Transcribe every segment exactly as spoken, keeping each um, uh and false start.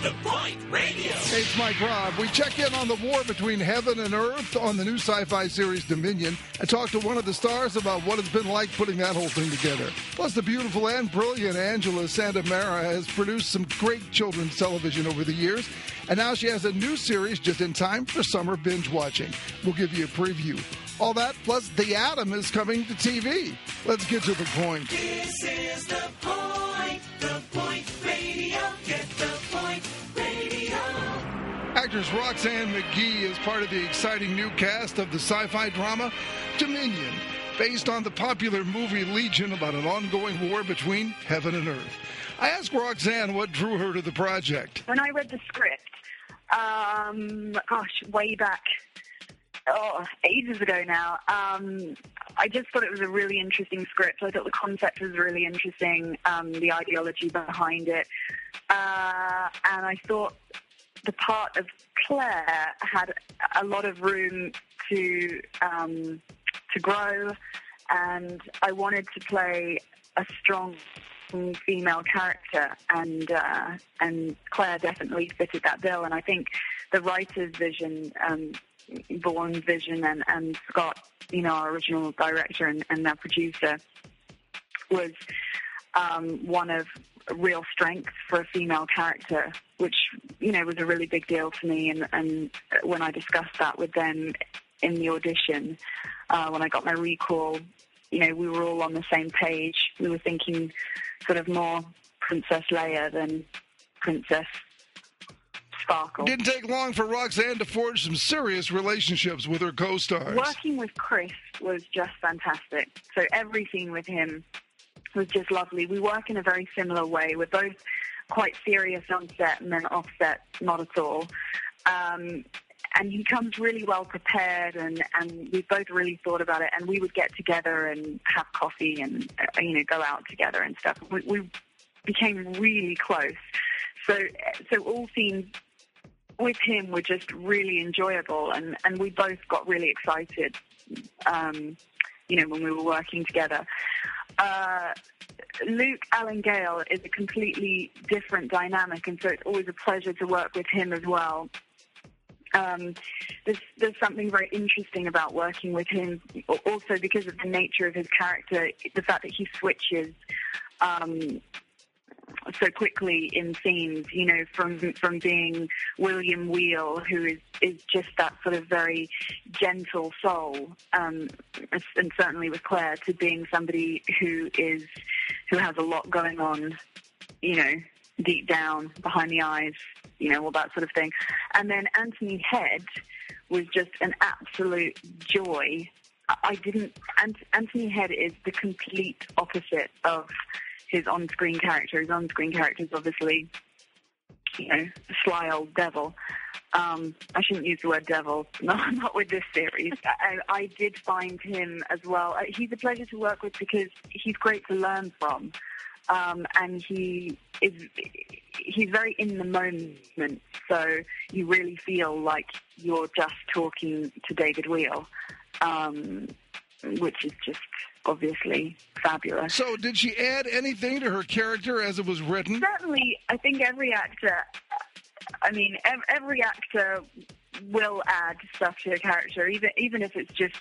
The Point Radio. Hey, it's Mike Robb. We check in on the war between heaven and earth on the new sci-fi series Dominion and talk to one of the stars about what it's been like putting that whole thing together. Plus, the beautiful and brilliant Angela Santamera has produced some great children's television over the years, and now she has a new series just in time for summer binge watching. We'll give you a preview. All that, plus The Atom is coming to T V. Let's get to the point. This is The Point. The Point Radio. Get The Point Radio. Actress Roxanne McGee is part of the exciting new cast of the sci-fi drama Dominion, based on the popular movie Legion about an ongoing war between heaven and earth. I asked Roxanne what drew her to the project. When I read the script, um, gosh, way back, oh, ages ago now, um, I just thought it was a really interesting script. I thought the concept was really interesting, um, the ideology behind it. Uh, and I thought the part of Claire had a lot of room to um, to grow, and I wanted to play a strong female character, and uh, and Claire definitely fitted that bill. And I think the writer's vision, um, Vaughn's vision, and, and Scott, you know, our original director and, and our producer, was um, one of real strength for a female character, which, you know, was a really big deal to me. And, and when I discussed that with them in the audition, uh, when I got my recall, you know, we were all on the same page. We were thinking sort of more Princess Leia than Princess Sparkle. Didn't take long for Roxanne to forge some serious relationships with her co-stars. Working with Chris was just fantastic. So every scene with him was just lovely. We work in a very similar way. We're both quite serious on set, and then off set, not at all. Um, and he comes really well prepared, and, and we both really thought about it. And we would get together and have coffee and, uh, you know, go out together and stuff. We, we became really close. So, so all scenes with him were just really enjoyable, and, and we both got really excited, um, you know, when we were working together. Uh, Luke Allen Gale is a completely different dynamic, and so it's always a pleasure to work with him as well. Um, there's, there's something very interesting about working with him, also because of the nature of his character, the fact that he switches um, so quickly in scenes, you know, from from being William Wheel, who is, is just that sort of very gentle soul, um, and certainly with Claire, to being somebody who is who has a lot going on, you know, deep down, behind the eyes, you know, all that sort of thing. And then Anthony Head was just an absolute joy. I didn't... Anthony Head is the complete opposite of his on-screen character. His on-screen character is obviously, you know, a sly old devil. Um, I shouldn't use the word devil, not, not with this series. I, I did find him as well. He's a pleasure to work with because he's great to learn from. Um, and he is he's very in the moment, so you really feel like you're just talking to David Wheel, um, which is just obviously fabulous. So did she add anything to her character as it was written? Certainly, I think every actor, I mean, ev- every actor will add stuff to a character, even even if it's just,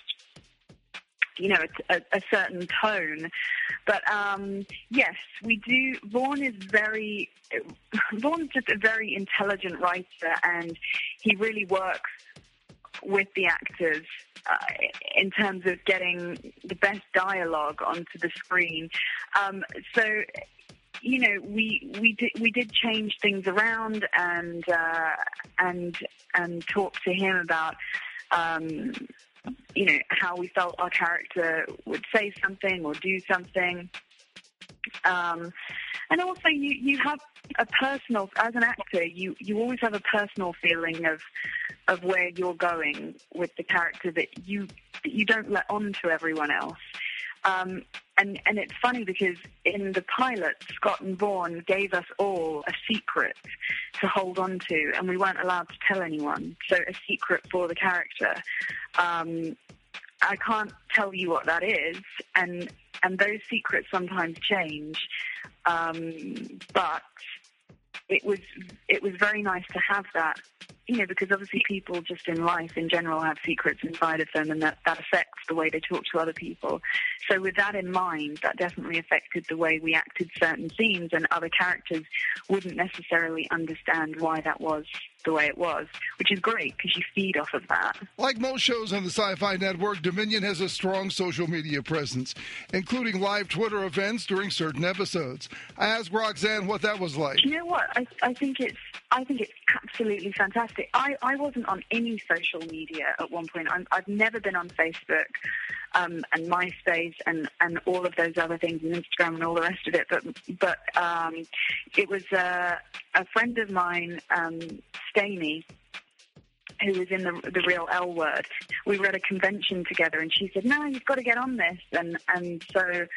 you know, a, a certain tone. But, um, yes, we do. Vaughn is very, Vaughn's just a very intelligent writer, and he really works with the actors uh, in terms of getting the best dialogue onto the screen. Um, so, you know, we we did we did change things around, and uh, and and talk to him about, Um, you know, how we felt our character would say something or do something. Um, and also you, you have a personal, as an actor, you, you always have a personal feeling of of where you're going with the character that you that you don't let on to everyone else. Um, and, and it's funny because in the pilot, Scott and Vaughn gave us all a secret to hold on to, and we weren't allowed to tell anyone. So a secret for the character. Um, I can't tell you what that is, and and those secrets sometimes change. Um, but it was it was very nice to have that, you know, because obviously people just in life in general have secrets inside of them, and that, that affects the way they talk to other people. So with that in mind, that definitely affected the way we acted certain scenes, and other characters wouldn't necessarily understand why that was the way it was, which is great because you feed off of that. Like most shows on the Sci-Fi Network, Dominion has a strong social media presence, including live Twitter events during certain episodes. I asked Roxanne what that was like. You know what? I, I think it's I think it's absolutely fantastic. I, I wasn't on any social media at one point. I'm, I've never been on Facebook um, and MySpace and, and all of those other things, and Instagram and all the rest of it. But but um, it was uh, a friend of mine, um, Stamy, who was in the the real L Word. We were at a convention together, and she said, "No, you've got to get on this." And and so.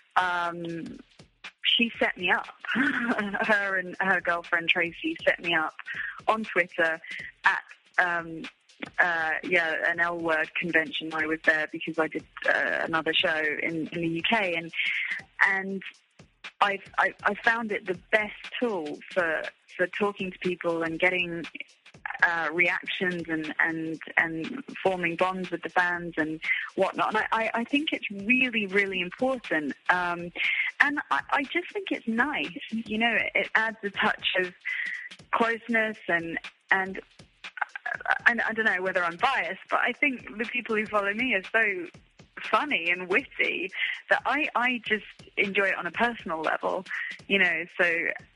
Um, She set me up. Her and her girlfriend Tracy set me up on Twitter at um, uh, yeah an L Word convention. I was there because I did uh, another show in, in the U K, and and I've, I I found it the best tool for for talking to people and getting Uh, reactions and, and and forming bonds with the fans and whatnot. And I, I think it's really, really important. Um, and I, I just think it's nice. You know, it, it adds a touch of closeness and, and, and I don't know whether I'm biased, but I think the people who follow me are so funny and witty that I, I just enjoy it on a personal level, you know, so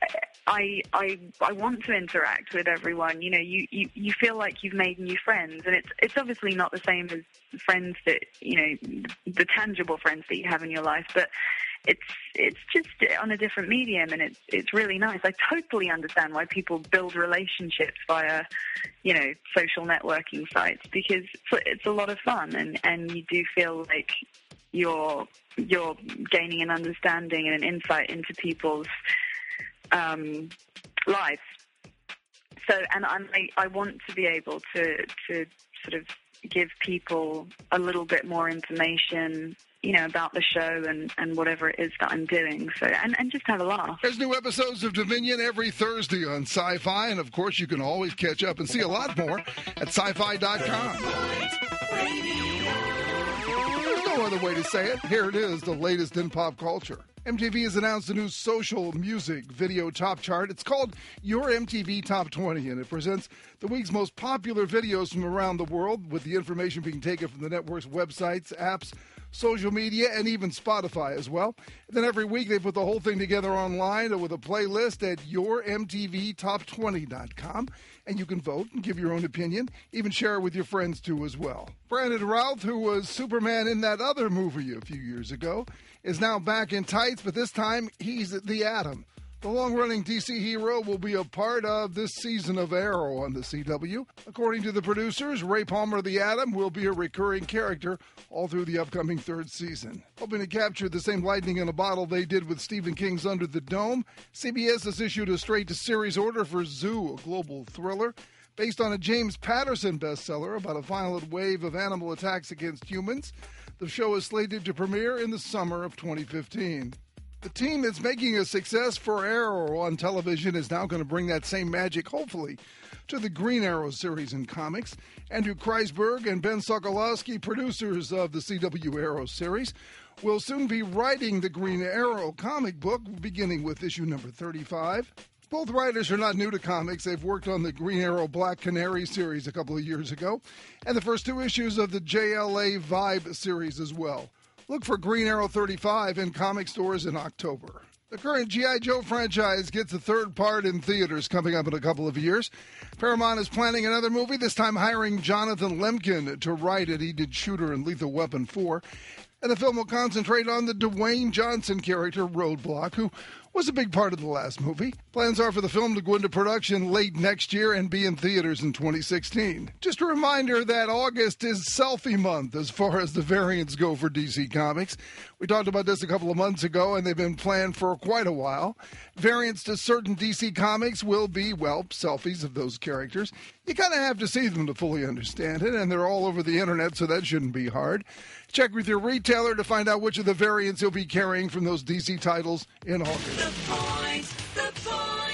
I I I want to interact with everyone. You know, you, you, you feel like you've made new friends, and it's it's obviously not the same as friends that, you know, the tangible friends that you have in your life, but it's it's just on a different medium, and it's it's really nice. I totally understand why people build relationships via, you know, social networking sites, because it's a lot of fun, and, and you do feel like you're you're gaining an understanding and an insight into people's um, lives. So, and I'm, I I want to be able to to sort of give people a little bit more information, you know, about the show and, and whatever it is that I'm doing. So, and, and just have a laugh. There's new episodes of Dominion every Thursday on Sci-Fi, and of course you can always catch up and see a lot more at sci fi dot com. There's no other way to say it. Here it is, the latest in pop culture. M T V has announced a new social music video top chart. It's called Your M T V Top twenty, and it presents the week's most popular videos from around the world, with the information being taken from the network's websites, apps, social media, and even Spotify as well. And then every week they put the whole thing together online with a playlist at your m t v top twenty dot com, and you can vote and give your own opinion, even share it with your friends too as well. Brandon Routh, who was Superman in that other movie a few years ago, is now back in tights, but this time he's the Atom. The long-running D C hero will be a part of this season of Arrow on the C W. According to the producers, Ray Palmer the Atom will be a recurring character all through the upcoming third season. Hoping to capture the same lightning in a bottle they did with Stephen King's Under the Dome, C B S has issued a straight-to-series order for Zoo, a global thriller based on a James Patterson bestseller about a violent wave of animal attacks against humans. The show is slated to premiere in the summer of twenty fifteen. The team that's making a success for Arrow on television is now going to bring that same magic, hopefully, to the Green Arrow series in comics. Andrew Kreisberg and Ben Sokolowski, producers of the C W Arrow series, will soon be writing the Green Arrow comic book, beginning with issue number thirty-five. Both writers are not new to comics. They've worked on the Green Arrow Black Canary series a couple of years ago, and the first two issues of the J L A Vibe series as well. Look for Green Arrow thirty-five in comic stores in October. The current G I. Joe franchise gets a third part in theaters coming up in a couple of years. Paramount is planning another movie, this time hiring Jonathan Lemkin to write it. He did Shooter and Lethal Weapon four. And the film will concentrate on the Dwayne Johnson character, Roadblock, who was a big part of the last movie. Plans are for the film to go into production late next year and be in theaters in twenty sixteen. Just a reminder that August is selfie month as far as the variants go for D C Comics. We talked about this a couple of months ago, and they've been planned for quite a while. Variants to certain D C Comics will be, well, selfies of those characters. You kind of have to see them to fully understand it, and they're all over the internet, so that shouldn't be hard. Check with your retailer to find out which of the variants you'll be carrying from those D C titles in August. The point, the point.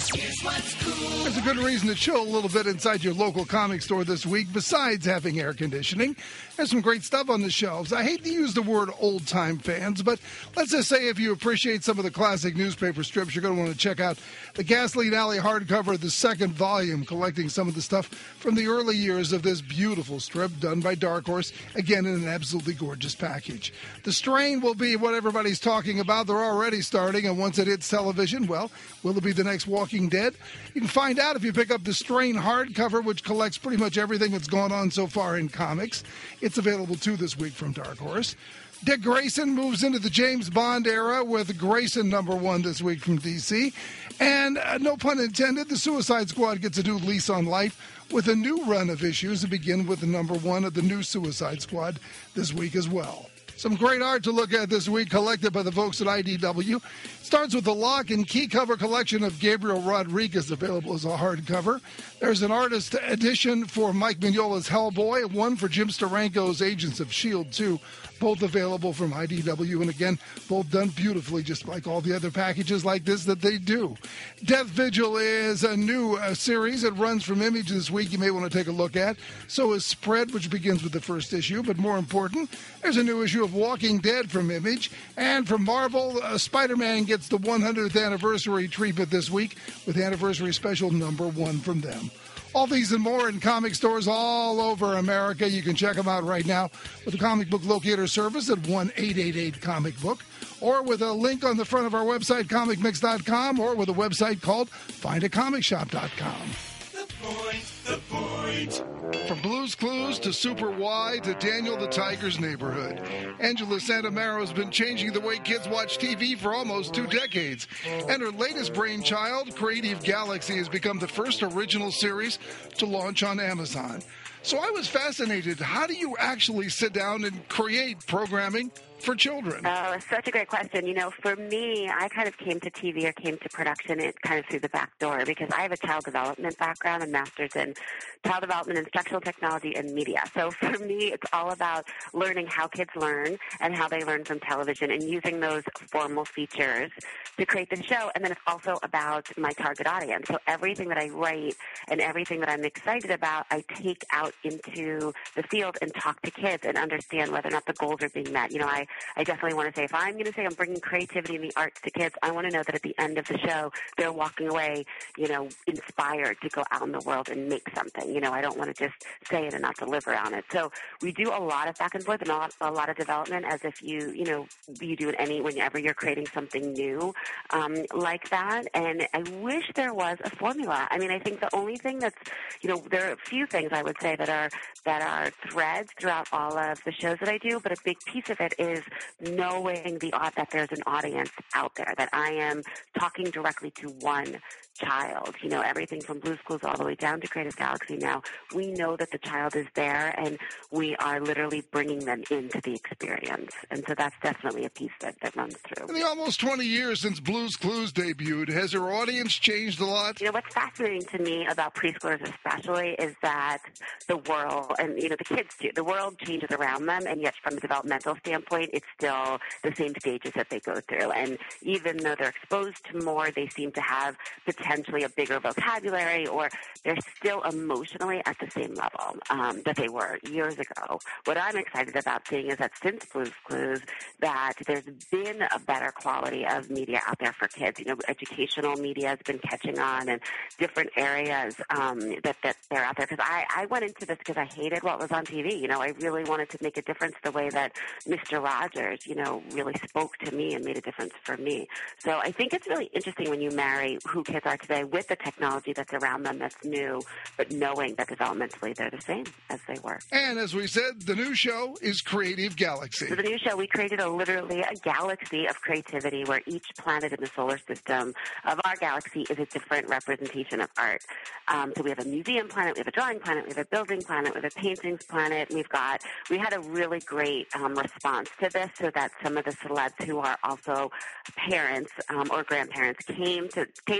Here's what's cool. There's a good reason to chill a little bit inside your local comic store this week, besides having air conditioning. There's some great stuff on the shelves. I hate to use the word old-time fans, but let's just say if you appreciate some of the classic newspaper strips, you're going to want to check out the Gasoline Alley hardcover, the second volume, collecting some of the stuff from the early years of this beautiful strip done by Dark Horse, again in an absolutely gorgeous package. The strain will be what everybody's talking about. They're already starting, and once it hits television, well, will it be the next Walking Dead? You can find out if you pick up the Strain hardcover, which collects pretty much everything that's gone on so far in comics. It's available, too, this week from Dark Horse. Dick Grayson moves into the James Bond era with Grayson number one this week from D C. And, uh, no pun intended, the Suicide Squad gets a new lease on life with a new run of issues to begin with the number one of the new Suicide Squad this week as well. Some great art to look at this week, collected by the folks at I D W. Starts with the Lock and Key cover collection of Gabriel Rodriguez, available as a hardcover. There's an artist edition for Mike Mignola's Hellboy, one for Jim Steranko's Agents of S H I E L D two, both available from I D W, and again, both done beautifully, just like all the other packages like this that they do. Death Vigil is a new uh, series. It runs from Image this week. You may want to take a look at. So is Spread, which begins with the first issue, but more important, there's a new issue of Walking Dead from Image. And from Marvel, uh, Spider-Man gets the one hundredth anniversary treatment this week with Anniversary Special number one from them. All these and more in comic stores all over America. You can check them out right now with the Comic Book Locator service at one eight eight eight comic book, or with a link on the front of our website, comic mix dot com, or with a website called find a comic shop dot com. The point, the point. From Blue's Clues to Super Y to Daniel the Tiger's Neighborhood, Angela Santamaro has been changing the way kids watch T V for almost two decades. And her latest brainchild, Creative Galaxy, has become the first original series to launch on Amazon. So I was fascinated. How do you actually sit down and create programming for children? Oh, it's such a great question. You know, for me, I kind of came to T V or came to production it kind of through the back door because I have a child development background and master's in child development, instructional technology, and media. So for me, it's all about learning how kids learn and how they learn from television and using those formal features to create the show. And then it's also about my target audience. So everything that I write and everything that I'm excited about, I take out into the field and talk to kids and understand whether or not the goals are being met. You know, I, I definitely want to say, if I'm going to say I'm bringing creativity and the arts to kids, I want to know that at the end of the show, they're walking away, you know, inspired to go out in the world and make something. You know, I don't want to just say it and not deliver on it. So we do a lot of back and forth and a lot, a lot of development as if you, you know, you do it any, whenever you're creating something new um, like that. And I wish there was a formula. I mean, I think the only thing that's, you know, there are a few things I would say that are, that are threads throughout all of the shows that I do, but a big piece of it is knowing the that there's an audience out there, that I am talking directly to one child. You know, everything from Blue's Clues all the way down to Creative Galaxy now, we know that the child is there and we are literally bringing them into the experience. And so that's definitely a piece that, that runs through. In the almost twenty years since Blue's Clues debuted, has her audience changed a lot? You know, what's fascinating to me about preschoolers especially is that the world, and, you know, the kids too, the world changes around them, and yet from a developmental standpoint, it's still the same stages that they go through. And even though they're exposed to more, they seem to have potentially a bigger vocabulary, or they're still emotionally at the same level um, that they were years ago. What I'm excited about seeing is that since Blue's Clues, that there's been a better quality of media out there for kids. You know, educational media has been catching on, and different areas um, that, that they're out there. Because I, I went into this because I hated what was on T V. You know, I really wanted to make a difference the way that Mister Rogers, you know, really spoke to me and made a difference for me. So I think it's really interesting when you marry who kids are today with the technology that's around them that's new, but knowing that developmentally they're the same as they were. And as we said, the new show is Creative Galaxy. So the new show, we created a literally a galaxy of creativity where each planet in the solar system of our galaxy is a different representation of art. Um, so we have a museum planet, we have a drawing planet, we have a building planet, we have a paintings planet. We've got, we had a really great um, response to this, so that some of the celebs who are also parents um, or grandparents came to came to it and wanted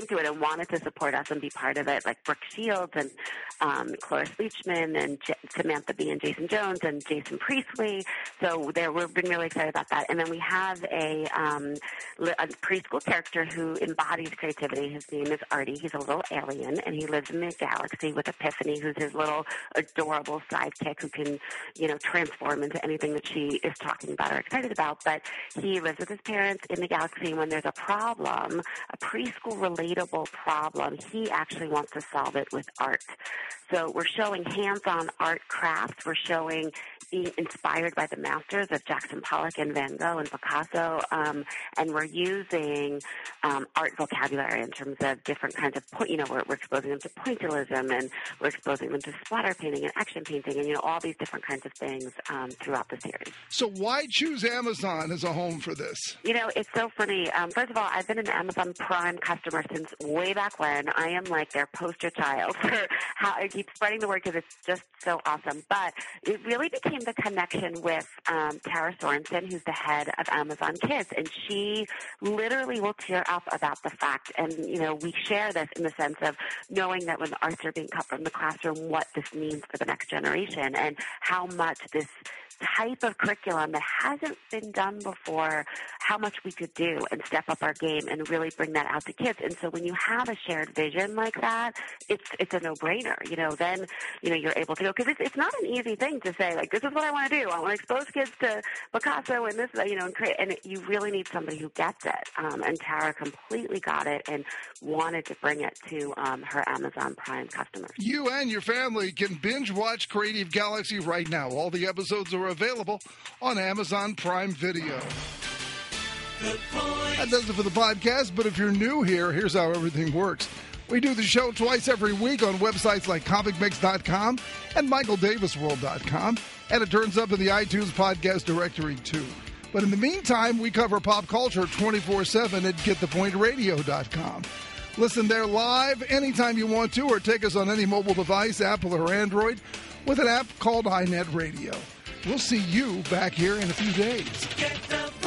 wanted to support us and be part of it, like Brooke Shields and um, Cloris Leachman and J- Samantha Bee and Jason Jones and Jason Priestley. So there, we've been really excited about that. And then we have a, um, a preschool character who embodies creativity. His name is Artie. He's a little alien, and he lives in the galaxy with Epiphany, who's his little adorable sidekick who can, you know, transform into anything that she is talking about or excited about. But he lives with his parents in the galaxy, and when there's a problem, a preschool relatable problem, he actually wants to solve it with art. So we're showing hands-on art crafts. We're showing being inspired by the masters of Jackson Pollock and Van Gogh and Picasso, um, and we're using um, art vocabulary in terms of different kinds of point. You know, we're, we're exposing them to pointillism, and we're exposing them to splatter painting and action painting, and you know, all these different kinds of things um, throughout the series. So why choose Amazon as a home for this? You know, it's so funny. Um, first of all, I've been an Amazon Prime customer since way back when. I am like their poster child for how I keep spreading the word because it's just so awesome. But it really became the connection with um, Tara Sorensen, who's the head of Amazon Kids, and she literally will tear up about the fact, and you know, we share this in the sense of knowing that when the arts are being cut from the classroom, what this means for the next generation, and how much this type of curriculum that hasn't been done before, how much we could do and step up our game and really bring that out to kids. And so when you have a shared vision like that, it's it's a no-brainer. You know, then, you know, you're able to go, because it's, it's not an easy thing to say, like, this is what I want to do. I want to expose kids to Picasso and this, you know, and create, and you really need somebody who gets it. Um, and Tara completely got it and wanted to bring it to um, her Amazon Prime customers. You and your family can binge watch Creative Galaxy right now. All the episodes are available on Amazon Prime Video. That does it for the podcast, but if you're new here, here's how everything works. We do the show twice every week on websites like comic mix dot com and michael davis world dot com, and it turns up in the iTunes podcast directory too. But in the meantime, we cover pop culture twenty-four seven at get the point radio dot com. Listen there live anytime you want to, or take us on any mobile device, Apple or Android, with an app called iNet Radio. We'll see you back here in a few days. Get the